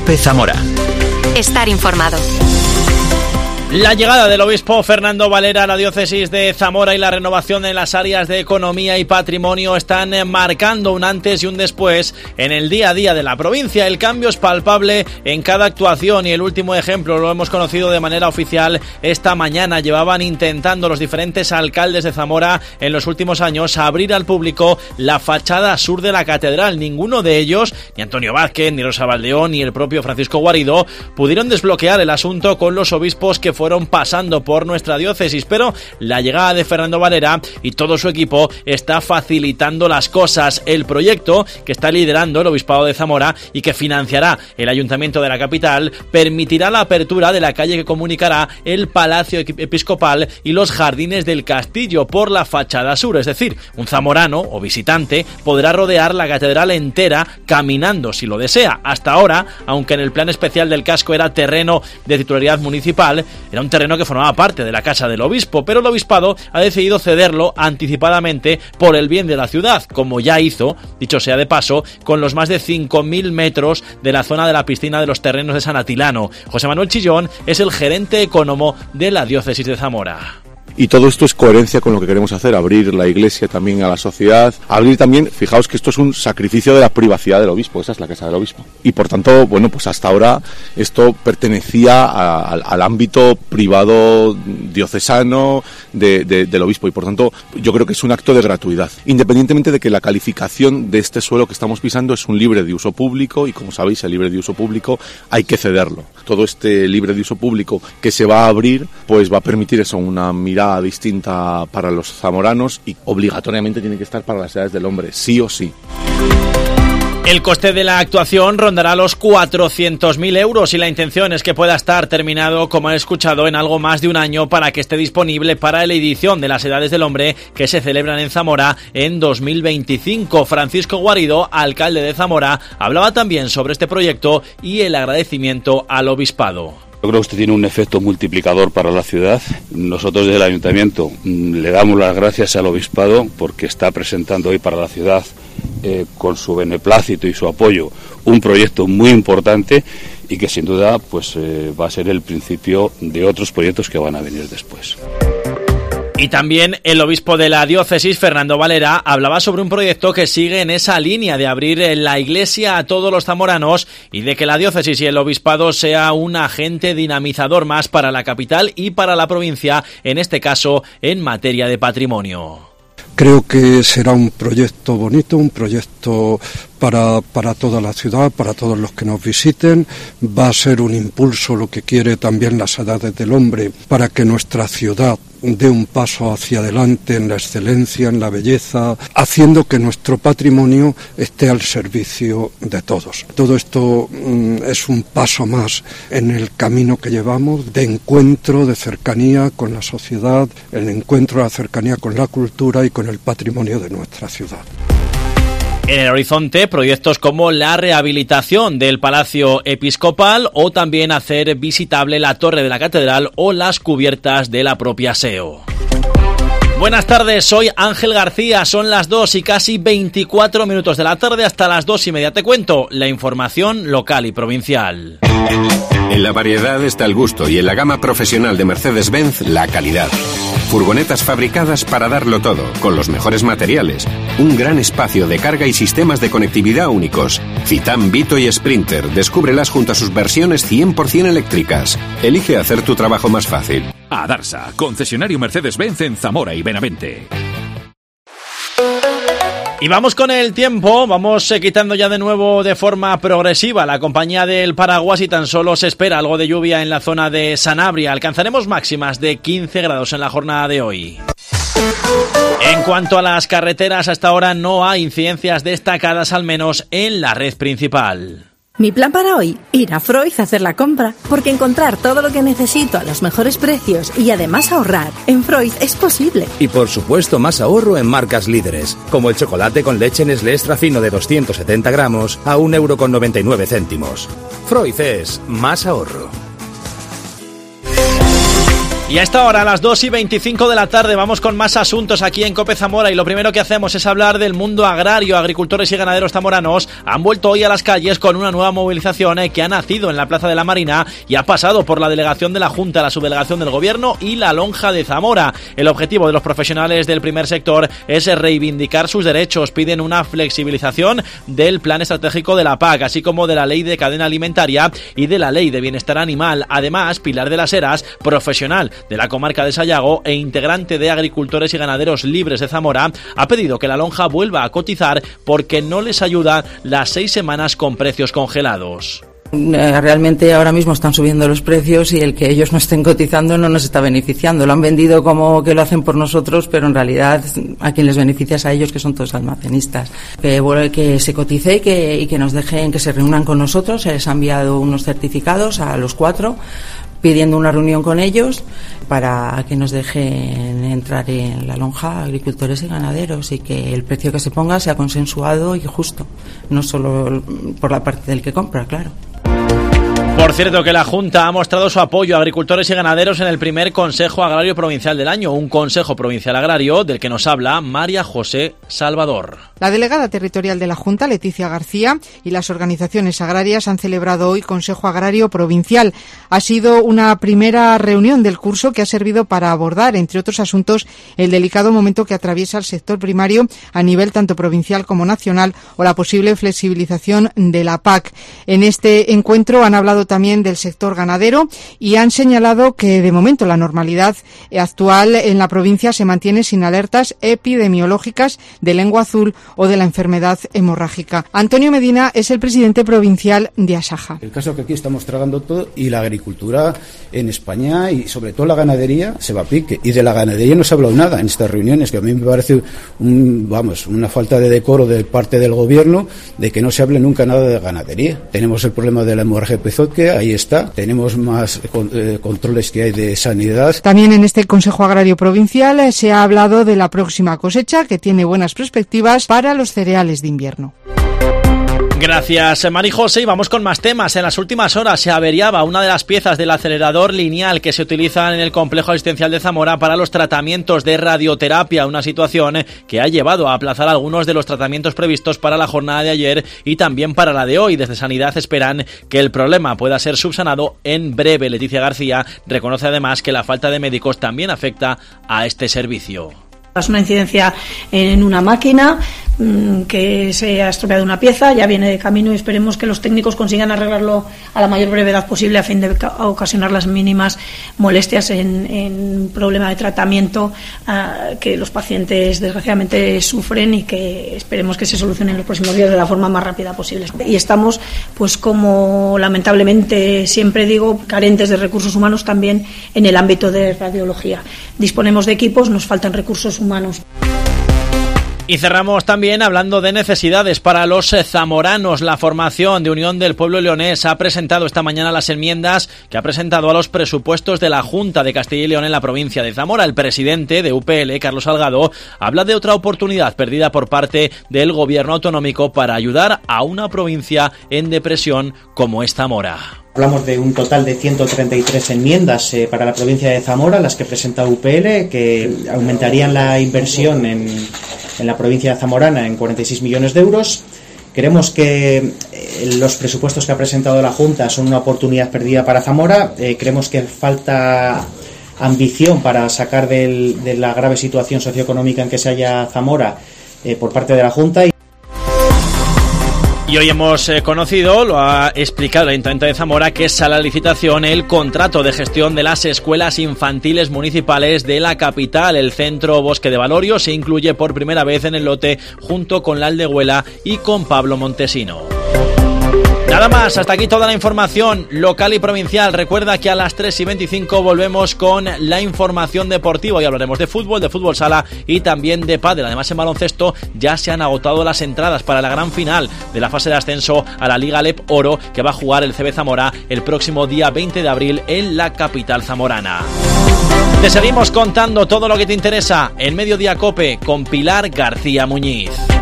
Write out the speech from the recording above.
COPE Zamora. Estar informado. La llegada del obispo Fernando Valera a la diócesis de Zamora y la renovación en las áreas de economía y patrimonio están marcando un antes y un después en el día a día de la provincia. El cambio es palpable en cada actuación y el último ejemplo lo hemos conocido de manera oficial esta mañana. Llevaban intentando los diferentes alcaldes de Zamora en los últimos años abrir al público la fachada sur de la catedral. Ninguno de ellos, ni Antonio Vázquez, ni Rosa Valdeón, ni el propio Francisco Guarido, pudieron desbloquear el asunto con los obispos que fueron pasando por nuestra diócesis, pero la llegada de Fernando Valera y todo su equipo está facilitando las cosas. El proyecto que está liderando el Obispado de Zamora y que financiará el Ayuntamiento de la capital permitirá la apertura de la calle que comunicará el Palacio Episcopal y los Jardines del Castillo por la fachada sur, es decir, un zamorano o visitante podrá rodear la catedral entera caminando si lo desea. Hasta ahora, aunque en el plan especial del casco era terreno de titularidad municipal, era un terreno que formaba parte de la casa del obispo, pero el obispado ha decidido cederlo anticipadamente por el bien de la ciudad, como ya hizo, dicho sea de paso, con los más de 5.000 metros de la zona de la piscina de los terrenos de San Atilano. José Manuel Chillón es el gerente económico de la diócesis de Zamora. Y todo esto es coherencia con lo que queremos hacer, abrir la iglesia también a la sociedad, abrir también, fijaos que esto es un sacrificio de la privacidad del obispo, esa es la casa del obispo. Y por tanto, bueno, pues hasta ahora esto pertenecía al ámbito privado diocesano del obispo y por tanto yo creo que es un acto de gratuidad, independientemente de que la calificación de este suelo que estamos pisando es un libre de uso público y como sabéis el libre de uso público hay que cederlo. Todo este libre de uso público que se va a abrir pues va a permitir eso, una mirada distinta para los zamoranos y obligatoriamente tiene que estar para las edades del hombre, sí o sí. El coste de la actuación rondará los 400.000 euros y la intención es que pueda estar terminado, como han escuchado, en algo más de un año para que esté disponible para la edición de las Edades del Hombre que se celebran en Zamora en 2025. Francisco Guarido, alcalde de Zamora, hablaba también sobre este proyecto y el agradecimiento al obispado. Yo creo que esto tiene un efecto multiplicador para la ciudad. Nosotros desde el Ayuntamiento le damos las gracias al Obispado porque está presentando hoy para la ciudad, con su beneplácito y su apoyo, un proyecto muy importante y que sin duda pues va a ser el principio de otros proyectos que van a venir después. Y también el obispo de la diócesis, Fernando Valera, hablaba sobre un proyecto que sigue en esa línea de abrir la iglesia a todos los zamoranos y de que la diócesis y el obispado sea un agente dinamizador más para la capital y para la provincia, en este caso en materia de patrimonio. Creo que será un proyecto bonito, un proyecto para toda la ciudad, para todos los que nos visiten. Va a ser un impulso, lo que quiere también las Edades del Hombre, para que nuestra ciudad dé un paso hacia adelante en la excelencia, en la belleza, haciendo que nuestro patrimonio esté al servicio de todos. Todo esto es un paso más en el camino que llevamos de encuentro, de cercanía con la sociedad, el encuentro de la cercanía con la cultura y con el patrimonio de nuestra ciudad. En el horizonte, proyectos como la rehabilitación del Palacio Episcopal o también hacer visitable la Torre de la Catedral o las cubiertas de la propia SEO. Buenas tardes, soy Ángel García, son las 2 y casi 24 minutos de la tarde, hasta las 2:30 te cuento la información local y provincial. En la variedad está el gusto y en la gama profesional de Mercedes-Benz la calidad. Furgonetas fabricadas para darlo todo, con los mejores materiales. Un gran espacio de carga y sistemas de conectividad únicos. Citan, Vito y Sprinter. Descúbrelas junto a sus versiones 100% eléctricas. Elige hacer tu trabajo más fácil. Adarsa, concesionario Mercedes-Benz en Zamora y Benavente. Y vamos con el tiempo, vamos quitando ya de nuevo de forma progresiva la compañía del paraguas y tan solo se espera algo de lluvia en la zona de Sanabria. Alcanzaremos máximas de 15 grados en la jornada de hoy. En cuanto a las carreteras, hasta ahora no hay incidencias destacadas, al menos en la red principal. Mi plan para hoy, ir a Freud a hacer la compra, porque encontrar todo lo que necesito a los mejores precios y además ahorrar en Freud es posible. Y por supuesto más ahorro en marcas líderes, como el chocolate con leche Nestlé extra fino de 270 gramos a 1,99 €. Freud es más ahorro. Y a esta hora, a las 2:25 de la tarde, vamos con más asuntos aquí en COPE Zamora, y lo primero que hacemos es hablar del mundo agrario. Agricultores y ganaderos zamoranos han vuelto hoy a las calles con una nueva movilización que ha nacido en la Plaza de la Marina y ha pasado por la delegación de la Junta, la subdelegación del Gobierno y la Lonja de Zamora. El objetivo de los profesionales del primer sector es reivindicar sus derechos. Piden una flexibilización del plan estratégico de la PAC, así como de la Ley de Cadena Alimentaria y de la Ley de Bienestar Animal. Además, Pilar de las Heras, profesional de la comarca de Sayago e integrante de Agricultores y Ganaderos Libres de Zamora, ha pedido que la lonja vuelva a cotizar porque no les ayuda las 6 semanas con precios congelados. Realmente ahora mismo están subiendo los precios y el que ellos no estén cotizando no nos está beneficiando. Lo han vendido como que lo hacen por nosotros, pero en realidad a quien les beneficia es a ellos, que son todos almacenistas. Que se cotice y que nos dejen, que se reúnan con nosotros. Se les ha enviado unos certificados a los 4 pidiendo una reunión con ellos para que nos dejen entrar en la lonja agricultores y ganaderos, y que el precio que se ponga sea consensuado y justo, no solo por la parte del que compra, claro. Por cierto, que la Junta ha mostrado su apoyo a agricultores y ganaderos en el primer Consejo Agrario Provincial del año, un Consejo Provincial Agrario del que nos habla María José Salvador. La delegada territorial de la Junta, Leticia García, y las organizaciones agrarias han celebrado hoy Consejo Agrario Provincial. Ha sido una primera reunión del curso que ha servido para abordar, entre otros asuntos, el delicado momento que atraviesa el sector primario a nivel tanto provincial como nacional, o la posible flexibilización de la PAC. En este encuentro han hablado también del sector ganadero y han señalado que de momento la normalidad actual en la provincia se mantiene sin alertas epidemiológicas de lengua azul o de la enfermedad hemorrágica. Antonio Medina es el presidente provincial de Asaja. El caso es que aquí estamos tragando todo, y la agricultura en España y sobre todo la ganadería se va a pique, y de la ganadería no se ha hablado nada en estas reuniones, que a mí me parece una falta de decoro de parte del gobierno de que no se hable nunca nada de ganadería. Tenemos el problema de la hemorragia pezoque, ahí está, tenemos más controles que hay de sanidad. También en este Consejo Agrario Provincial se ha hablado de la próxima cosecha, que tiene buenas perspectivas para los cereales de invierno. Gracias, Mari José, y vamos con más temas. En las últimas horas se averiaba una de las piezas del acelerador lineal que se utilizan en el complejo asistencial de Zamora para los tratamientos de radioterapia, una situación que ha llevado a aplazar algunos de los tratamientos previstos para la jornada de ayer y también para la de hoy. Desde Sanidad esperan que el problema pueda ser subsanado en breve. Leticia García reconoce además que la falta de médicos también afecta a este servicio. Es una incidencia en una máquina que se ha estropeado una pieza, ya viene de camino, y esperemos que los técnicos consigan arreglarlo a la mayor brevedad posible a fin de ocasionar las mínimas molestias en problema de tratamiento que los pacientes desgraciadamente sufren, y que esperemos que se solucione en los próximos días de la forma más rápida posible. Y estamos, pues como lamentablemente siempre digo, carentes de recursos humanos también en el ámbito de radiología. Disponemos de equipos, nos faltan recursos humanos. Y cerramos también hablando de necesidades para los zamoranos. La formación de Unión del Pueblo Leonés ha presentado esta mañana las enmiendas que ha presentado a los presupuestos de la Junta de Castilla y León en la provincia de Zamora. El presidente de UPL, Carlos Salgado, habla de otra oportunidad perdida por parte del gobierno autonómico para ayudar a una provincia en depresión como es Zamora. Hablamos de un total de 133 enmiendas para la provincia de Zamora, las que presenta UPL, que aumentarían la inversión en la provincia zamorana en 46 millones de euros. Creemos que los presupuestos que ha presentado la Junta son una oportunidad perdida para Zamora. Creemos que falta ambición para sacar de la grave situación socioeconómica en que se halla Zamora por parte de la Junta. Y hoy hemos conocido, lo ha explicado el Ayuntamiento de Zamora, que es a la licitación el contrato de gestión de las escuelas infantiles municipales de la capital. El Centro Bosque de Valorio se incluye por primera vez en el lote junto con la Aldehuela y con Pablo Montesino. Nada más, hasta aquí toda la información local y provincial. Recuerda que a las 3:25 volvemos con la información deportiva y hablaremos de fútbol sala y también de pádel. Además, en baloncesto ya se han agotado las entradas para la gran final de la fase de ascenso a la Liga Alep Oro, que va a jugar el CB Zamora el próximo día 20 de abril en la capital zamorana. Te seguimos contando todo lo que te interesa en Mediodía Cope con Pilar García Muñiz.